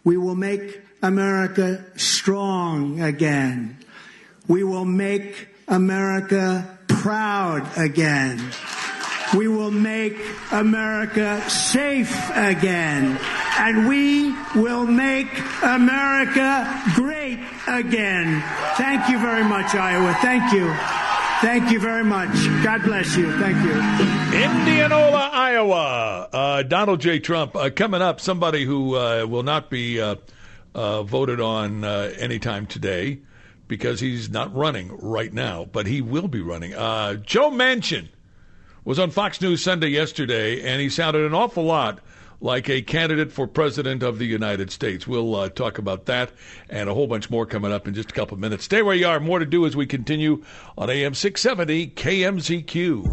We will make America strong again. We will make America proud again. We will make America safe again. And we will make America great again. Thank you very much, Iowa. Thank you. Thank you very much. God bless you. Thank you. Indianola, Iowa. Donald J. Trump. Coming up, somebody who will not be voted on anytime today because he's not running right now, but he will be running. Joe Manchin was on Fox News Sunday yesterday, and he sounded an awful lot like a candidate for president of the United States. We'll talk about that and a whole bunch more coming up in just a couple of minutes. Stay where you are. More to do as we continue on AM 670 KMZQ.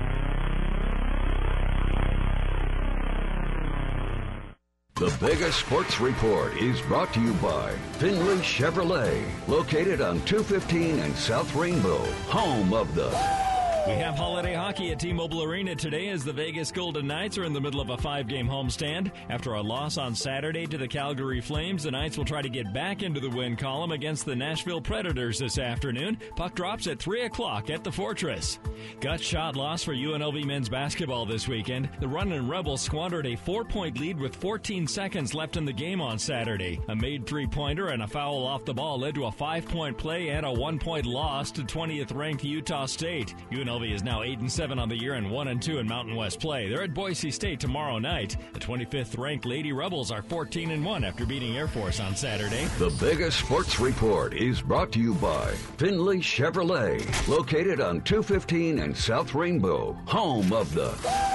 The biggest sports report is brought to you by Finley Chevrolet, located on 215 and South Rainbow, home of the... We have holiday hockey at T-Mobile Arena today as the Vegas Golden Knights are in the middle of a 5-game homestand. After a loss on Saturday to the Calgary Flames, the Knights will try to get back into the win column against the Nashville Predators this afternoon. Puck drops at 3 o'clock at the Fortress. Gut-shot loss for UNLV men's basketball this weekend. The Runnin' Rebels squandered a 4-point lead with 14 seconds left in the game on Saturday. A made three-pointer and a foul off the ball led to a 5-point play and a 1-point loss to 20th-ranked Utah State. UNLV is now 8-7 on the year and 1-2 in Mountain West play. They're at Boise State tomorrow night. The 25th-ranked Lady Rebels are 14-1 after beating Air Force on Saturday. The biggest sports report is brought to you by Finley Chevrolet, located on 215 and South Rainbow, home of the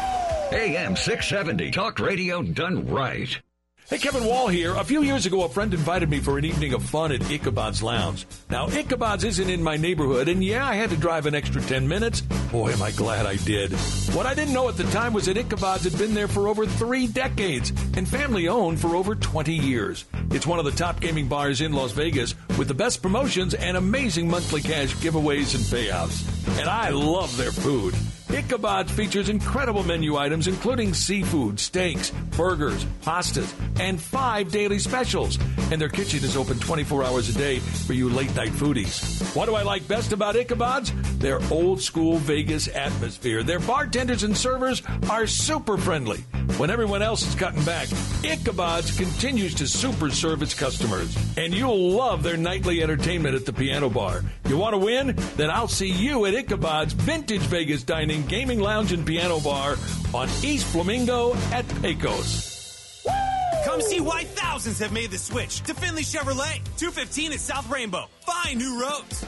AM 670 Talk Radio done right. Hey, Kevin Wall here. A few years ago, a friend invited me for an evening of fun at Ichabod's Lounge. Now, Ichabod's isn't in my neighborhood, and yeah, I had to drive an extra 10 minutes. Boy, am I glad I did. What I didn't know at the time was that Ichabod's had been there for over 3 decades and family-owned for over 20 years. It's one of the top gaming bars in Las Vegas with the best promotions and amazing monthly cash giveaways and payouts. And I love their food. Ichabod features incredible menu items including seafood, steaks, burgers, pastas, and 5 daily specials. And their kitchen is open 24 hours a day for you late-night foodies. What do I like best about Ichabod's? Their old-school Vegas atmosphere. Their bartenders and servers are super friendly. When everyone else is cutting back, Ichabod's continues to super serve its customers. And you'll love their nightly entertainment at the piano bar. You want to win? Then I'll see you at Ichabod's Vintage Vegas Dining, Gaming Lounge, and Piano Bar on East Flamingo at Pecos. Come see why thousands have made the switch to Finley Chevrolet, 215 at South Rainbow. Find new roads.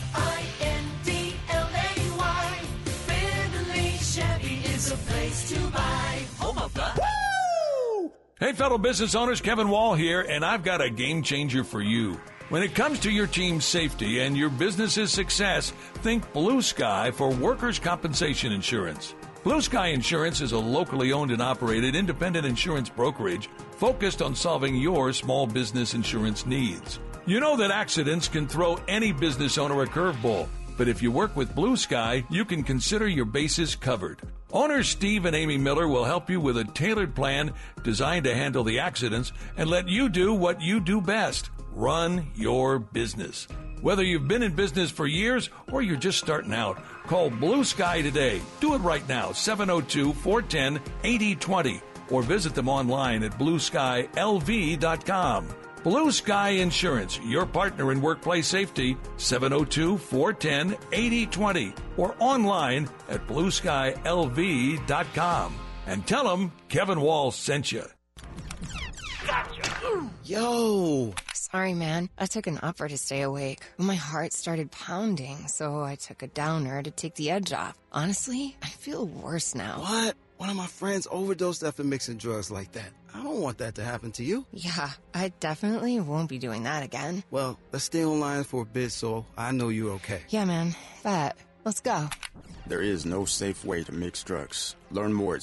Findlay. Finley Chevy is a place to buy. Home of the... Woo! Hey, fellow business owners, Kevin Wall here, and I've got a game changer for you. When it comes to your team's safety and your business's success, think Blue Sky for workers' compensation insurance. Blue Sky Insurance is a locally owned and operated independent insurance brokerage focused on solving your small business insurance needs. You know that accidents can throw any business owner a curveball, but if you work with Blue Sky, you can consider your bases covered. Owners Steve and Amy Miller will help you with a tailored plan designed to handle the accidents and let you do what you do best. Run your business. Whether you've been in business for years or you're just starting out, call Blue Sky today. Do it right now, 702-410-8020, or visit them online at blueskylv.com. Blue Sky Insurance, your partner in workplace safety, 702-410-8020, or online at blueskylv.com. And tell them Kevin Wall sent you. Gotcha. Yo. Sorry, man. I took an upper to stay awake. My heart started pounding, so I took a downer to take the edge off. Honestly, I feel worse now. What? One of my friends overdosed after mixing drugs like that. I don't want that to happen to you. Yeah, I definitely won't be doing that again. Well, let's stay online for a bit so I know you're okay. Yeah, man. Bet. Let's go. There is no safe way to mix drugs. Learn more at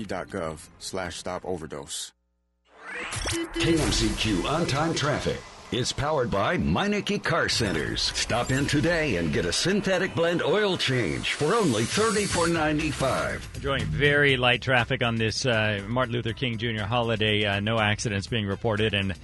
cdc.gov/stop overdose. KMCQ on-time traffic. is powered by Meineke Car Centers. Stop in today and get a synthetic blend oil change for only $34.95. Enjoying very light traffic on this Martin Luther King Jr. holiday. No accidents being reported, and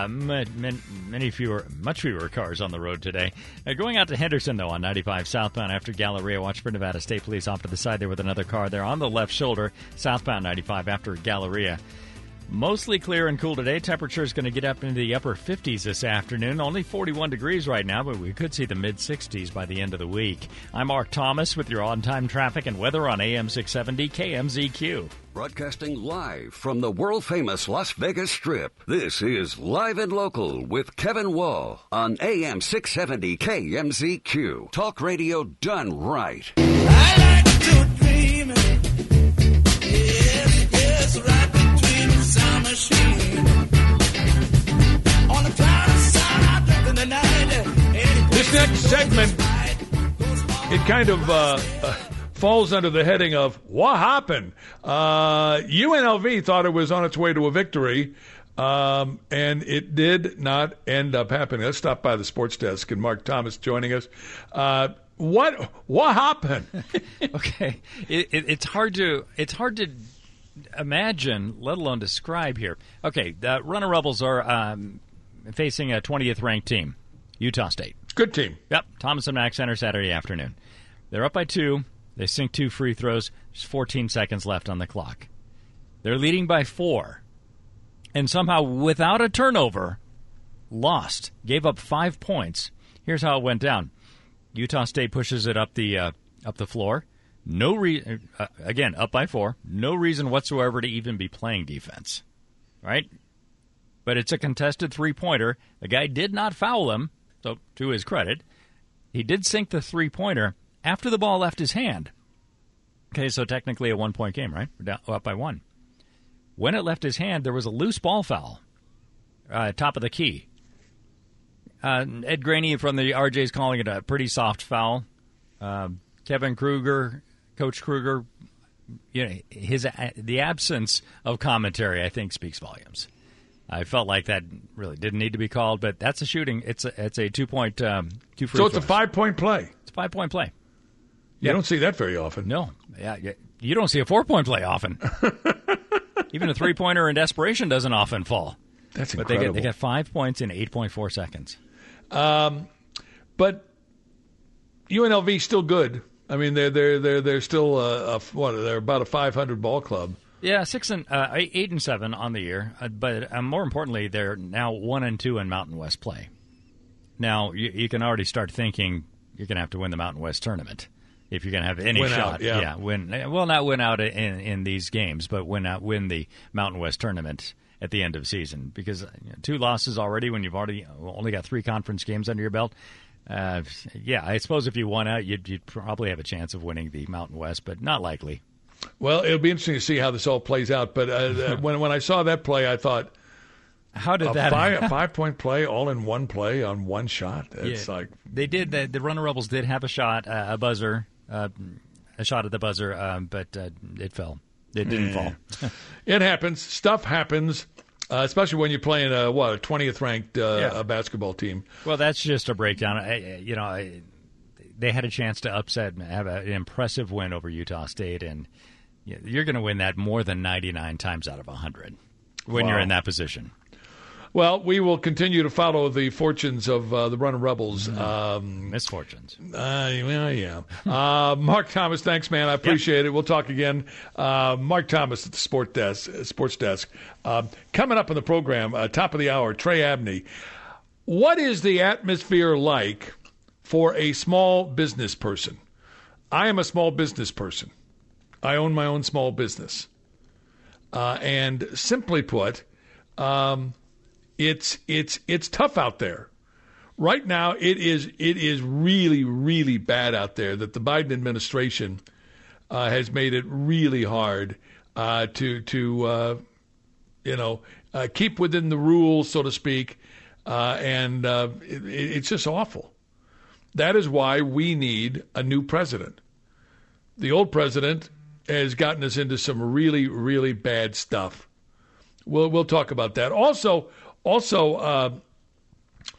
much fewer cars on the road today. Going out to Henderson, though, on 95 southbound after Galleria. Watch for Nevada State Police off to the side there with another car there on the left shoulder, southbound 95 after Galleria. Mostly clear and cool today. Temperature is going to get up into the upper 50s this afternoon. Only 41 degrees right now, but we could see the mid-60s by the end of the week. I'm Mark Thomas with your on-time traffic and weather on AM 670 KMZQ. Broadcasting live from the world-famous Las Vegas Strip, this is Live and Local with Kevin Wall on AM 670 KMZQ. Talk radio done right. I like to dream. Yes, right between the sound machine. On the cloud of sound in the night. This next segment, it kind of falls under the heading of what happened. UNLV thought it was on its way to a victory, and it did not end up happening. Let's stop by the sports desk, and Mark Thomas joining us. What happened? Okay, it's hard to imagine, let alone describe here. Okay, the Runner Rebels are facing a 20th ranked team, Utah State. Good team. Yep, Thomas and Mack Center Saturday afternoon. They're up by 2. They sink 2 free throws. There's 14 seconds left on the clock. They're leading by 4. And somehow, without a turnover, lost. Gave up 5 points. Here's how it went down. Utah State pushes it up the floor. Again, up by 4. No reason whatsoever to even be playing defense. Right? But it's a contested three-pointer. The guy did not foul him, so to his credit. He did sink the three-pointer after the ball left his hand. Okay, so technically a 1-point game, right? We're up by 1. When it left his hand, there was a loose ball foul, top of the key. Ed Graney from the RJ's calling it a pretty soft foul. Kevin Kruger, Coach Kruger, the absence of commentary, I think, speaks volumes. I felt like that really didn't need to be called, but that's a shooting. It's a 2-point, 2 free throws. So it's a 5-point play. It's a 5-point play. You don't see that very often. No. Yeah, you don't see a 4-point play often. Even a 3-pointer in desperation doesn't often fall. That's incredible. But they got 5 points in 8.4 seconds. But UNLV still good. I mean, they're still they're about a 500 ball club. Yeah, 8-7 on the year. But more importantly, they're now 1-2 in Mountain West play. Now you can already start thinking you're going to have to win the Mountain West tournament if you're going to have any shot. Not win out in these games, but win the Mountain West tournament at the end of the season, because 2 losses already when you've only got 3 conference games under your belt. I suppose if you won out, you'd probably have a chance of winning the Mountain West, but not likely. Well, it'll be interesting to see how this all plays out. But when I saw that play, I thought, how did that a 5-point play all in one play on one shot? It's like they did. The Runner Rebels did have a shot, a buzzer, a shot at the buzzer, but it fell. It didn't fall. It happens. Stuff happens, especially when you're playing a 20th ranked basketball team. Well, that's just a breakdown. They had a chance to upset and have an impressive win over Utah State, and you're going to win that more than 99 times out of 100 when you're in that position. Well, we will continue to follow the fortunes of the Runner Rebels. Misfortunes. Yeah. Mark Thomas, thanks, man. I appreciate it. We'll talk again. Mark Thomas at the Sports Desk. Coming up in the program, top of the hour, Trey Abney. What is the atmosphere like for a small business person? I am a small business person. I own my own small business. And simply put, it's tough out there. Right now, it is really, really bad out there that the Biden administration has made it really hard to keep within the rules, so to speak, and it's just awful. That is why we need a new president. The old president has gotten us into some really, really bad stuff. We'll talk about that. Also,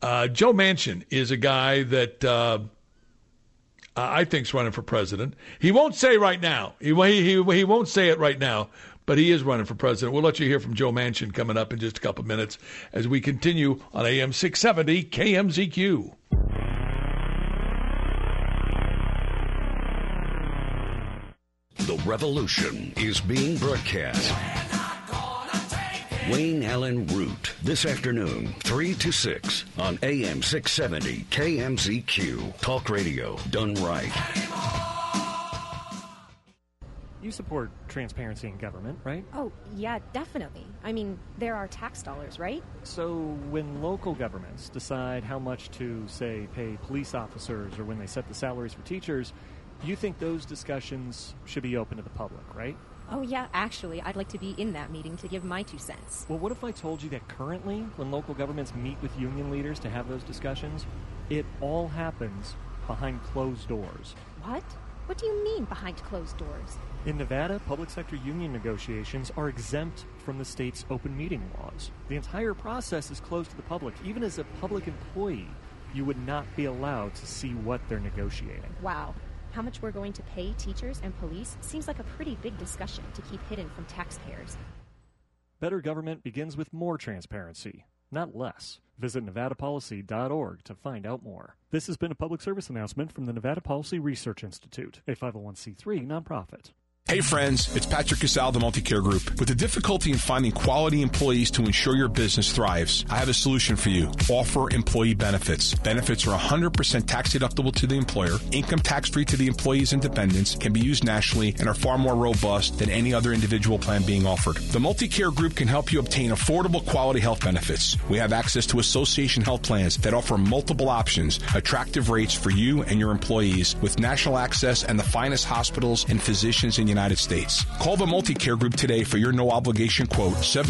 Joe Manchin is a guy that I think's running for president. He won't say right now. He won't say it right now, but he is running for president. We'll let you hear from Joe Manchin coming up in just a couple of minutes as we continue on AM 670 KMZQ. The revolution is being broadcast. Wayne Allen Root, this afternoon, 3 to 6 on AM 670 KMZQ. Talk radio done right. You support transparency in government, right? Oh, yeah, definitely. I mean, there are tax dollars, right? So when local governments decide how much to, say, pay police officers or when they set the salaries for teachers, you think those discussions should be open to the public, right? Oh, yeah, actually, I'd like to be in that meeting to give my 2 cents. Well, what if I told you that currently, when local governments meet with union leaders to have those discussions, it all happens behind closed doors? What? What do you mean, behind closed doors? In Nevada, public sector union negotiations are exempt from the state's open meeting laws. The entire process is closed to the public. Even as a public employee, you would not be allowed to see what they're negotiating. Wow. How much we're going to pay teachers and police seems like a pretty big discussion to keep hidden from taxpayers. Better government begins with more transparency, not less. Visit nevadapolicy.org to find out more. This has been a public service announcement from the Nevada Policy Research Institute, a 501c3 nonprofit. Hey friends, it's Patrick Casal, the Multicare Group. With the difficulty in finding quality employees to ensure your business thrives, I have a solution for you. Offer employee benefits. Benefits are 100% tax deductible to the employer, income tax-free to the employees and dependents, can be used nationally, and are far more robust than any other individual plan being offered. The Multicare Group can help you obtain affordable quality health benefits. We have access to association health plans that offer multiple options, attractive rates for you and your employees, with national access and the finest hospitals and physicians in the United States. Call the Multicare Group today for your no-obligation quote,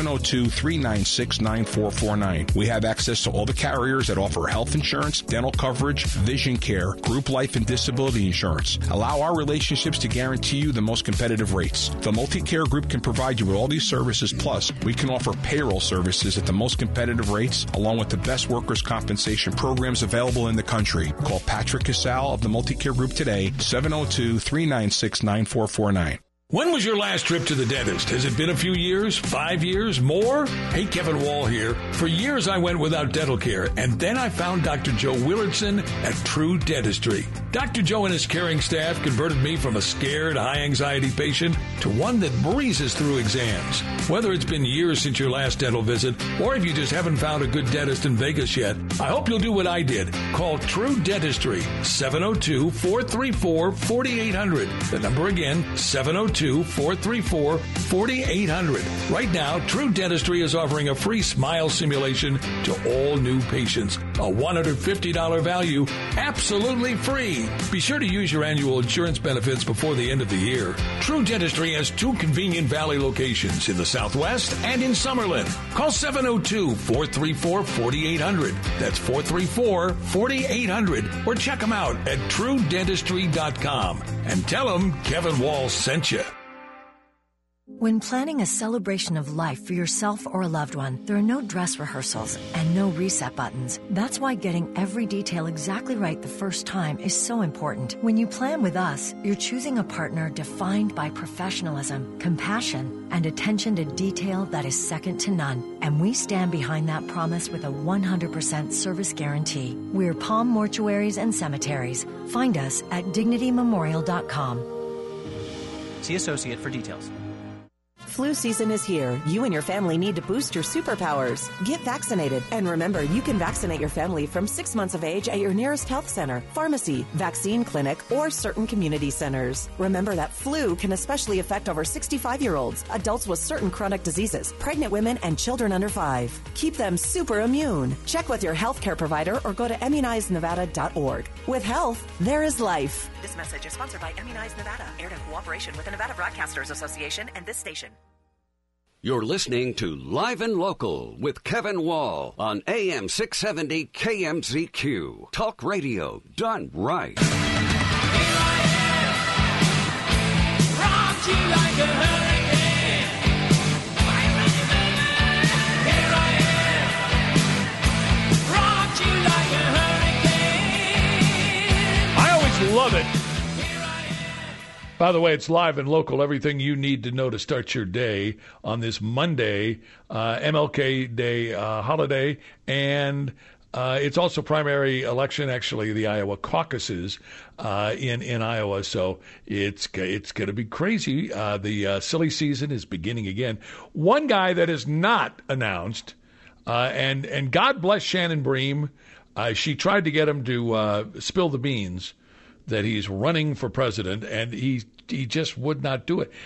702-396-9449. We have access to all the carriers that offer health insurance, dental coverage, vision care, group life and disability insurance. Allow our relationships to guarantee you the most competitive rates. The Multicare Group can provide you with all these services, plus we can offer payroll services at the most competitive rates, along with the best workers' compensation programs available in the country. Call Patrick Casal of the Multicare Group today, 702-396-9449. When was your last trip to the dentist? Has it been a few years? 5 years? More? Hey, Kevin Wall here. For years I went without dental care, and then I found Dr. Joe Willardson at True Dentistry. Dr. Joe and his caring staff converted me from a scared, high-anxiety patient to one that breezes through exams. Whether it's been years since your last dental visit, or if you just haven't found a good dentist in Vegas yet, I hope you'll do what I did. Call True Dentistry, 702-434-4800. The number again, 702-434-4800. Right now, True Dentistry is offering a free smile simulation to all new patients. A $150 value, absolutely free. Be sure to use your annual insurance benefits before the end of the year. True Dentistry has 2 convenient Valley locations in the Southwest and in Summerlin. Call 702-434-4800. That's 434-4800. Or check them out at TrueDentistry.com and tell them Kevin Wall sent you. When planning a celebration of life for yourself or a loved one, there are no dress rehearsals and no reset buttons. That's why getting every detail exactly right the first time is so important. When you plan with us, you're choosing a partner defined by professionalism, compassion, and attention to detail that is second to none. And we stand behind that promise with a 100% service guarantee. We're Palm Mortuaries and Cemeteries. Find us at DignityMemorial.com. See associate for details. Flu season is here. You and your family need to boost your superpowers. Get vaccinated. And remember, you can vaccinate your family from 6 months of age at your nearest health center, pharmacy, vaccine clinic, or certain community centers. Remember that flu can especially affect over 65-year-olds, adults with certain chronic diseases, pregnant women, and children under 5. Keep them super immune. Check with your healthcare provider or go to immunizenevada.org. With health, there is life. This message is sponsored by Immunize Nevada, aired in cooperation with the Nevada Broadcasters Association and this station. You're listening to Live and Local with Kevin Wall on AM 670 KMZQ. Talk radio done right. Here I am, rocked you like a hurricane. Here I am, rocked you like love it. By the way, it's live and local, everything you need to know to start your day on this Monday, MLK Day holiday, and it's also primary election, actually, the Iowa caucuses in Iowa, so it's going to be crazy. The silly season is beginning again. One guy that is not announced, and God bless Shannon Bream, she tried to get him to spill the beans that he's running for president, and he just would not do it.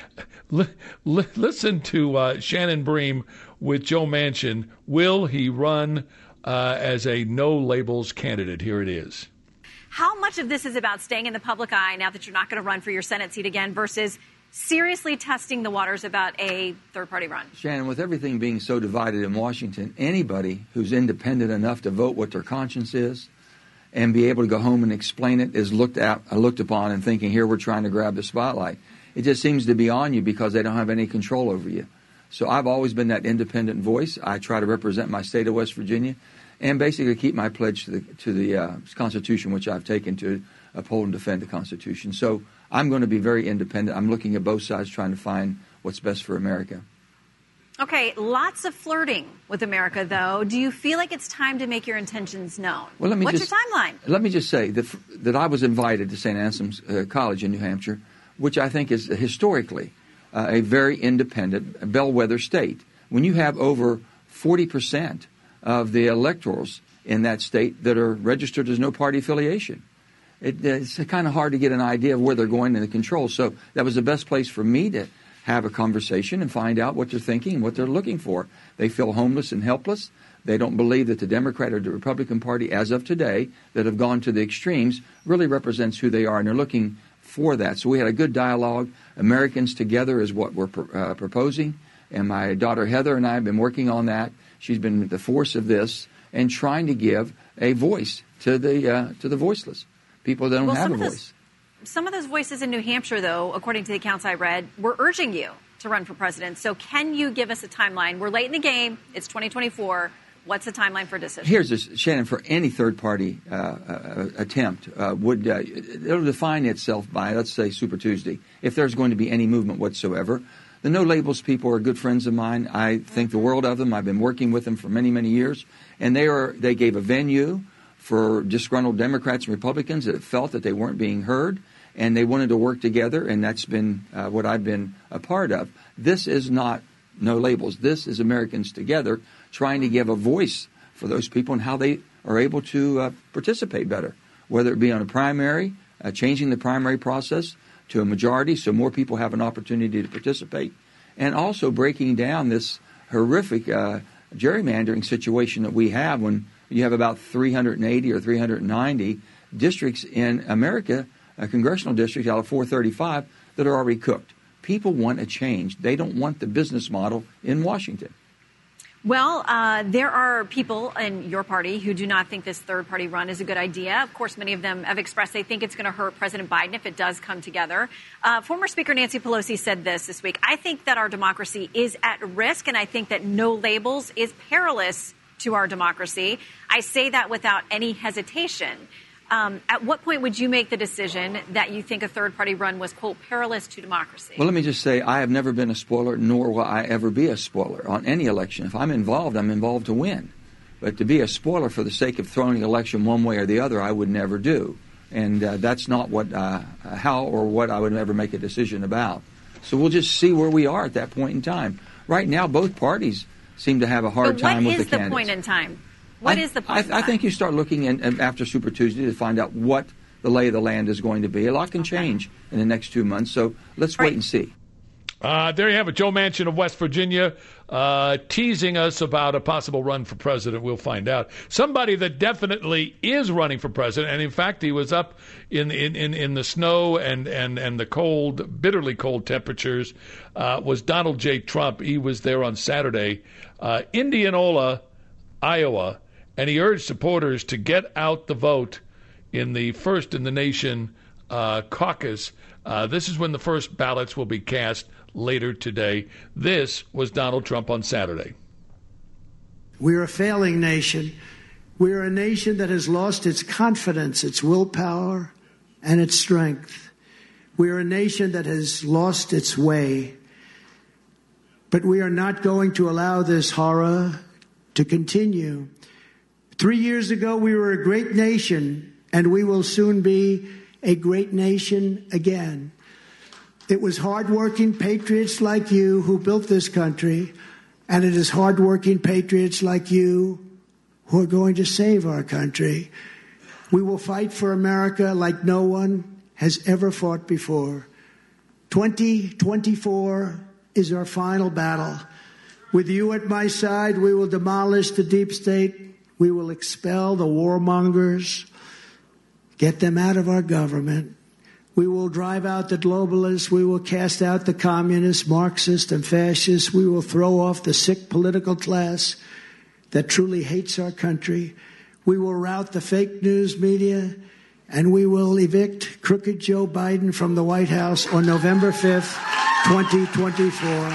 Listen to Shannon Bream with Joe Manchin. Will he run as a no-labels candidate? Here it is. How much of this is about staying in the public eye now that you're not going to run for your Senate seat again versus seriously testing the waters about a third-party run? Shannon, with everything being so divided in Washington, anybody who's independent enough to vote what their conscience is and be able to go home and explain it is looked upon and thinking, here we're trying to grab the spotlight. It just seems to be on you because they don't have any control over you. So I've always been that independent voice. I try to represent my state of West Virginia and basically keep my pledge to the Constitution, which I've taken to uphold and defend the Constitution. So I'm going to be very independent. I'm looking at both sides, trying to find what's best for America. Okay, lots of flirting with America, though. Do you feel like it's time to make your intentions known? Well, What's your timeline? Let me just say that I was invited to St. Anselm's College in New Hampshire, which I think is historically a very independent bellwether state. When you have over 40% of the electors in that state that are registered as no party affiliation, it's kind of hard to get an idea of where they're going in the control. So that was the best place for me to have a conversation and find out what they're thinking and what they're looking for. They feel homeless and helpless. They don't believe that the Democrat or the Republican Party, as of today, that have gone to the extremes, really represents who they are, and they're looking for that. So we had a good dialogue. Americans Together is what we're proposing, and my daughter Heather and I have been working on that. She's been the force of this and trying to give a voice to the voiceless, people that don't have a voice. Some of those voices in New Hampshire, though, according to the accounts I read, were urging you to run for president. So can you give us a timeline? We're late in the game. It's 2024. What's the timeline for a decision? Here's this, Shannon, for any third-party attempt, it'll define itself by, let's say, Super Tuesday, if there's going to be any movement whatsoever. The No Labels people are good friends of mine. I think the world of them. I've been working with them for many, many years. And they gave a venue for disgruntled Democrats and Republicans that felt that they weren't being heard, and they wanted to work together, and that's been what I've been a part of. This is not No Labels. This is Americans Together, trying to give a voice for those people and how they are able to participate better, whether it be on a primary, changing the primary process to a majority so more people have an opportunity to participate, and also breaking down this horrific gerrymandering situation that we have when you have about 380 or 390 districts in America, congressional districts out of 435, that are already cooked. People want a change. They don't want the business model in Washington. Well, there are people in your party who do not think this third-party run is a good idea. Of course, many of them have expressed they think it's going to hurt President Biden if it does come together. Former Speaker Nancy Pelosi said this week. I think that our democracy is at risk, and I think that No Labels is perilous to our democracy. I say that without any hesitation. At what point would you make the decision that you think a third-party run was, quote, perilous to democracy? Well, let me just say I have never been a spoiler, nor will I ever be a spoiler on any election. If I'm involved to win. But to be a spoiler for the sake of throwing an election one way or the other, I would never do. And that's not what, how or what I would ever make a decision about. So we'll just see where we are at that point in time. Right now, both parties seem to have a hard time with the candidates. What is the point in time? What is the point? I think you start looking after Super Tuesday to find out what the lay of the land is going to be. A lot can change in the next 2 months, so let's wait and see. There you have it, Joe Manchin of West Virginia, teasing us about a possible run for president. We'll find out. Somebody that definitely is running for president, and in fact he was up in the snow and the cold, bitterly cold temperatures, was Donald J. Trump. He was there on Saturday, Indianola, Iowa, and he urged supporters to get out the vote in the first in the nation caucus. This is when the first ballots will be cast later today. This was Donald Trump on Saturday. We're a failing nation. We're a nation that has lost its confidence, its willpower, and its strength. We are a nation that has lost its way, but we are not going to allow this horror to continue. 3 years ago, we were a great nation, and we will soon be a great nation again. It was hardworking patriots like you who built this country, and it is hardworking patriots like you who are going to save our country. We will fight for America like no one has ever fought before. 2024 is our final battle. With you at my side, we will demolish the deep state. We will expel the warmongers, get them out of our government. We will drive out the globalists. We will cast out the communists, Marxists, and fascists. We will throw off the sick political class that truly hates our country. We will rout the fake news media, and we will evict crooked Joe Biden from the White House on November 5th, 2024.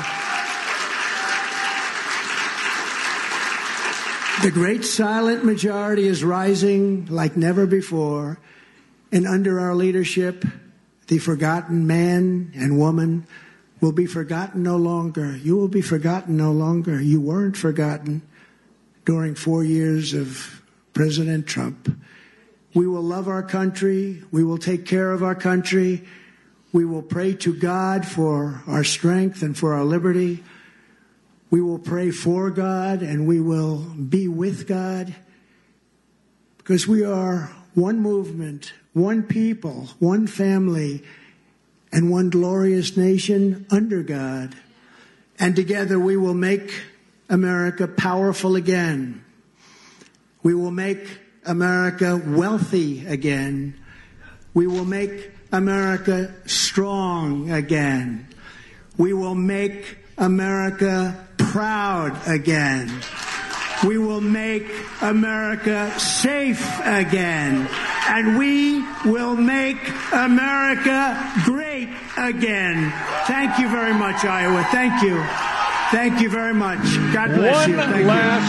The great silent majority is rising like never before, and under our leadership, the forgotten man and woman will be forgotten no longer. You will be forgotten no longer. You weren't forgotten during 4 years of President Trump. We will love our country. We will take care of our country. We will pray to God for our strength and for our liberty. We will pray for God, and we will be with God, because we are one movement, one people, one family, and one glorious nation under God. And together we will make America powerful again. We will make America wealthy again. We will make America strong again. We will make America proud again. We will make America safe again. And we will make America great again. Thank you very much, Iowa. Thank you. Thank you very much. God bless you. One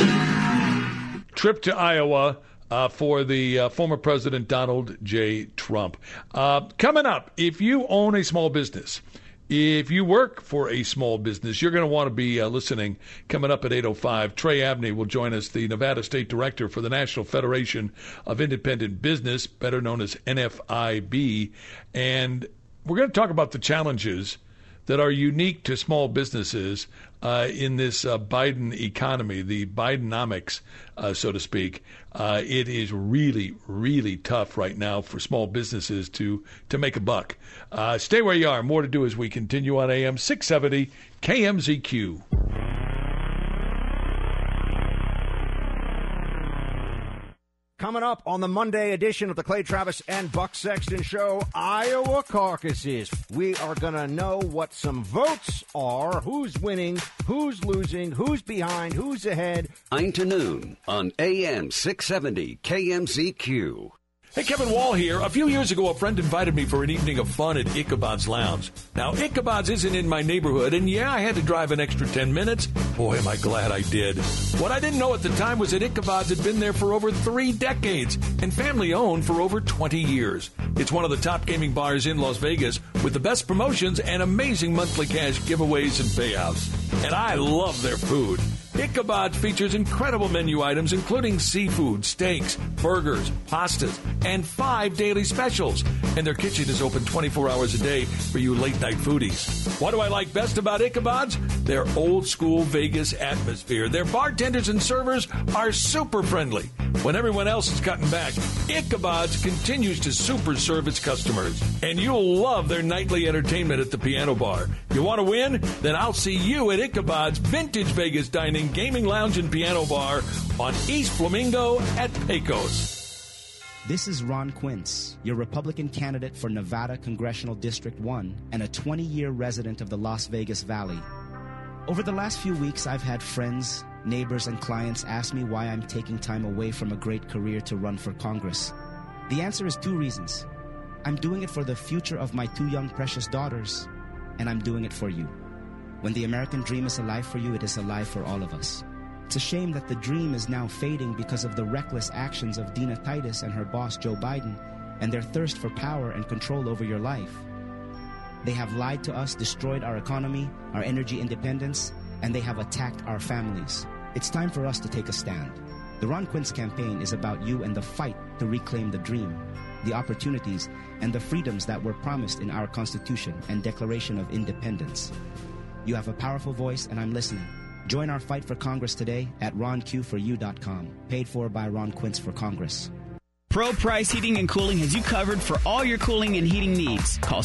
last trip to Iowa for the former President Donald J. Trump. Coming up, if you own a small business, if you work for a small business, you're going to want to be listening. Coming up at 8:05, Trey Abney will join us, the Nevada State Director for the National Federation of Independent Business, better known as NFIB. And we're going to talk about the challenges that are unique to small businesses in this Biden economy, the Bidenomics, so to speak. It is really, really tough right now for small businesses to make a buck. Stay where you are. More to do as we continue on AM 670 KMZQ. Coming up on the Monday edition of the Clay Travis and Buck Sexton Show, Iowa caucuses. We are going to know what some votes are, who's winning, who's losing, who's behind, who's ahead. 9 to noon on AM 670 KMZQ. Hey, Kevin Wall here. A few years ago, a friend invited me for an evening of fun at Ichabod's Lounge. Now, Ichabod's isn't in my neighborhood, and yeah, I had to drive an extra 10 minutes. Boy, am I glad I did. What I didn't know at the time was that Ichabod's had been there for over 3 decades and family-owned for over 20 years. It's one of the top gaming bars in Las Vegas with the best promotions and amazing monthly cash giveaways and payouts. And I love their food. Ichabod features incredible menu items, including seafood, steaks, burgers, pastas, and 5 daily specials. And their kitchen is open 24 hours a day for you late-night foodies. What do I like best about Ichabod's? Their old-school Vegas atmosphere. Their bartenders and servers are super friendly. When everyone else is cutting back, Ichabod's continues to super serve its customers. And you'll love their nightly entertainment at the piano bar. You want to win? Then I'll see you at Ichabod's Vintage Vegas Dining, Gaming Lounge, and Piano Bar on East Flamingo at Pecos. This is Ron Quince, your Republican candidate for Nevada Congressional District 1 and a 20-year resident of the Las Vegas Valley. Over the last few weeks, I've had friends, neighbors, and clients ask me why I'm taking time away from a great career to run for Congress. The answer is 2 reasons. I'm doing it for the future of my 2 young precious daughters, and I'm doing it for you. When the American dream is alive for you, it is alive for all of us. It's a shame that the dream is now fading because of the reckless actions of Dina Titus and her boss, Joe Biden, and their thirst for power and control over your life. They have lied to us, destroyed our economy, our energy independence, and they have attacked our families. It's time for us to take a stand. The Ron Quince campaign is about you and the fight to reclaim the dream, the opportunities, and the freedoms that were promised in our Constitution and Declaration of Independence. You have a powerful voice, and I'm listening. Join our fight for Congress today at ronqforyou.com. Paid for by Ron Quince for Congress. Pro Price Heating and Cooling has you covered for all your cooling and heating needs. Call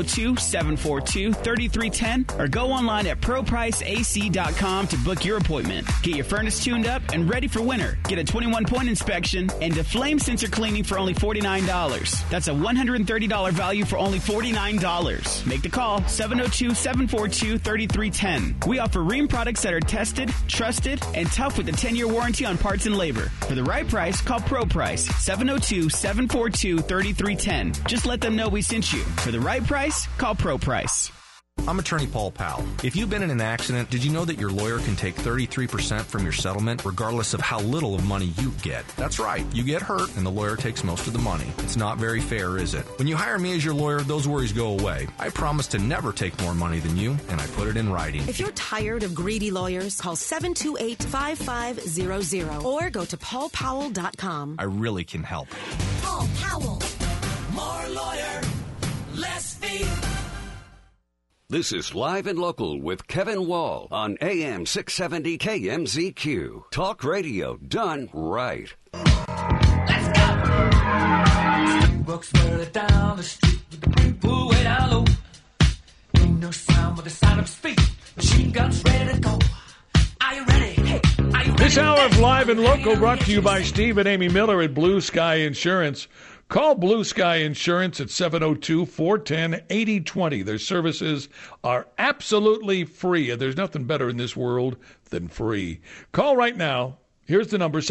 702-742-3310 or go online at ProPriceAC.com to book your appointment. Get your furnace tuned up and ready for winter. Get a 21-point inspection and a flame sensor cleaning for only $49. That's a $130 value for only $49. Make the call, 702-742-3310. We offer Rheem products that are tested, trusted, and tough with a 10-year warranty on parts and labor. For the right price, call Pro Price, 702-742-3310. Just let them know we sent you. For the right price, call Pro Price. I'm attorney Paul Powell. If you've been in an accident, did you know that your lawyer can take 33% from your settlement regardless of how little of money you get? That's right. You get hurt and the lawyer takes most of the money. It's not very fair, is it? When you hire me as your lawyer, those worries go away. I promise to never take more money than you, and I put it in writing. If you're tired of greedy lawyers, call 728-5500 or go to paulpowell.com. I really can help. Paul Powell. More lawyer, less fee. This is Live and Local with Kevin Wall on AM 670 KMZQ. Talk radio done right. Let's go! Walks further down the street with the people way down low. Ain't no sound but the sound of speed. Machine guns ready to go. Are you ready? Hey, are you ready? This hour of Live and Local brought to you by Steve and Amy Miller at Blue Sky Insurance. Call Blue Sky Insurance at 702-410-8020. Their services are absolutely free, and there's nothing better in this world than free. Call right now. Here's the number,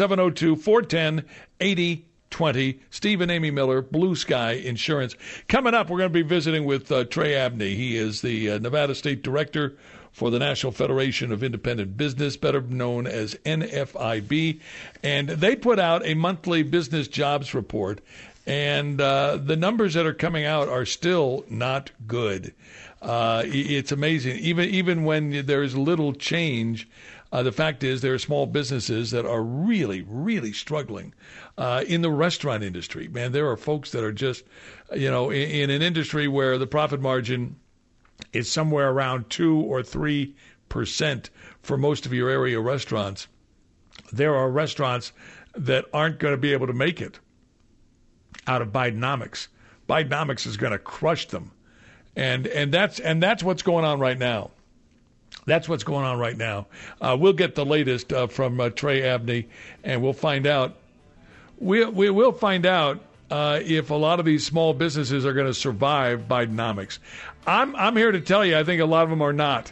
702-410-8020. Steve and Amy Miller, Blue Sky Insurance. Coming up, we're going to be visiting with Trey Abney. He is the Nevada State Director for the National Federation of Independent Business, better known as NFIB. And they put out a monthly business jobs report. And the numbers that are coming out are still not good. It's amazing. Even when there is little change, the fact is there are small businesses that are really, really struggling. In the restaurant industry, man, there are folks that are just, in an industry where the profit margin is somewhere around 2 or 3% for most of your area restaurants. There are restaurants that aren't going to be able to make it out of Bidenomics. Bidenomics is going to crush them, and that's what's going on right now. That's what's going on right now. We'll get the latest from Trey Abney, and we'll find out. We'll find out if a lot of these small businesses are going to survive Bidenomics. I'm here to tell you, I think a lot of them are not.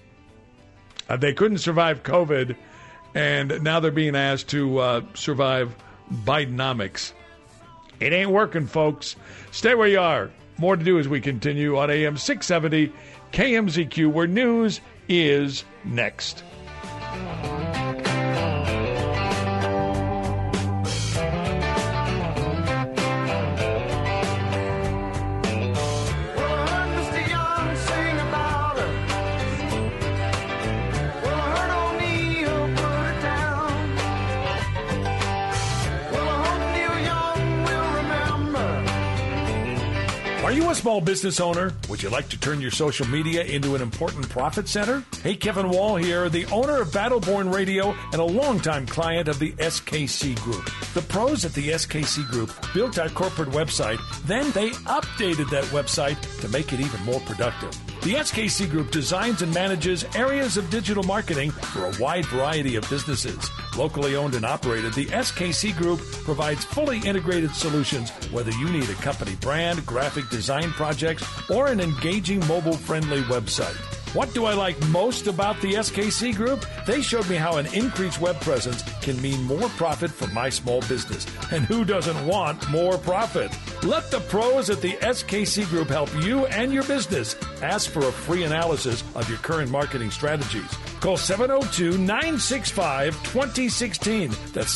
They couldn't survive COVID, and now they're being asked to survive Bidenomics. It ain't working, folks. Stay where you are. More to do as we continue on AM 670 KMZQ, where news is next. Are you a small business owner? Would you like to turn your social media into an important profit center? Hey, Kevin Wall here, the owner of Battleborn Radio and a longtime client of the SKC Group. The pros at the SKC Group built our corporate website, then they updated that website to make it even more productive. The SKC Group designs and manages areas of digital marketing for a wide variety of businesses. Locally owned and operated, the SKC Group provides fully integrated solutions, whether you need a company brand, graphic design projects, or an engaging mobile-friendly website. What do I like most about the SKC Group? They showed me how an increased web presence can mean more profit for my small business. And who doesn't want more profit? Let the pros at the SKC Group help you and your business. Ask for a free analysis of your current marketing strategies. Call 702-965-2016. That's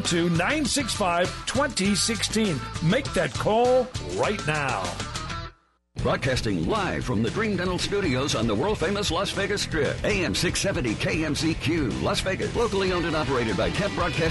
702-965-2016. Make that call right now. Broadcasting live from the Dream Dental Studios on the world-famous Las Vegas Strip. AM 670 KMZQ, Las Vegas. Locally owned and operated by Kemp Broadcasting.